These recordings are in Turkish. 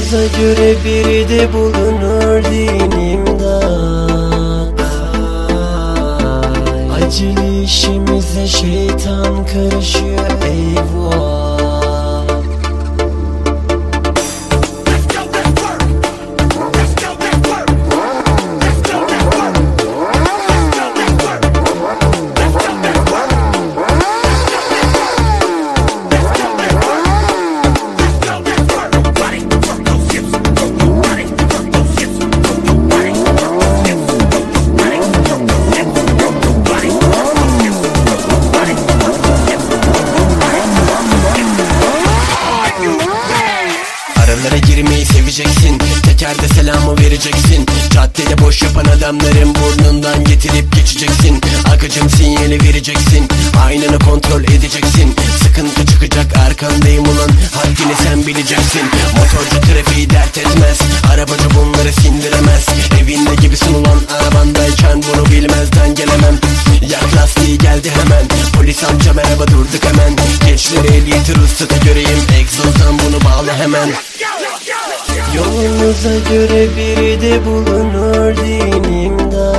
Yolunuza göre biri de bulunur dinimde. Acele işimize şeytan karışıyor, eyvah. Aralara girmeyi seveceksin, tekerde selamı vereceksin. Caddede boş yapan adamların burnundan getirip geçeceksin. Akıcım sinyali vereceksin, aynanı kontrol edeceksin. Sıkıntı çıkacak, arkandayım ulan, haddini sen bileceksin. Motorcu trafiği dert etmez, arabacı bunları sindiremez. Evinde gibisin ulan, arabandayken bunu bilmezden gelemem. Yak lastiği geldi hemen, polis amca merhaba durduk hemen. Gençleri ehliyeti ruhsatı göreyim, egzozdan bunu bağla hemen. Yolunuza göre biri de bulunur dinimde.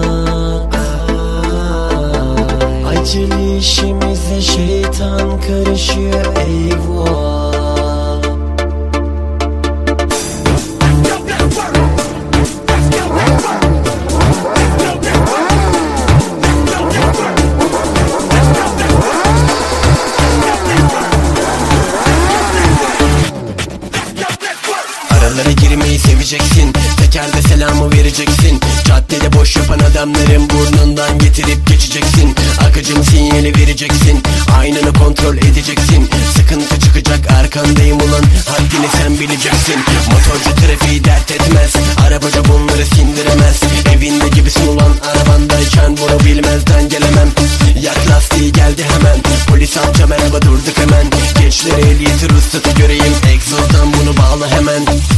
Acele işimize şeytan karışıyor, eyvah. Aralara girmeyi seveceksin, tekerde selamı vereceksin. Caddede boş yapan adamların burnundan getirip geçeceksin. Akıcım sinyali vereceksin, aynanı kontrol edeceksin. Sıkıntı çıkacak, arkandayım ulan, haddini sen bileceksin. Motorcu trafiği dert etmez, arabacı bunları sindiremez. Evinde gibisin ulan, arabandayken bunu bilmezden gelemem. Yak lastiği geldi hemen, polis amca merhaba durduk hemen. Gençleri ehliyeti ruhsatı göreyim, egzozdan bunu bağla hemen.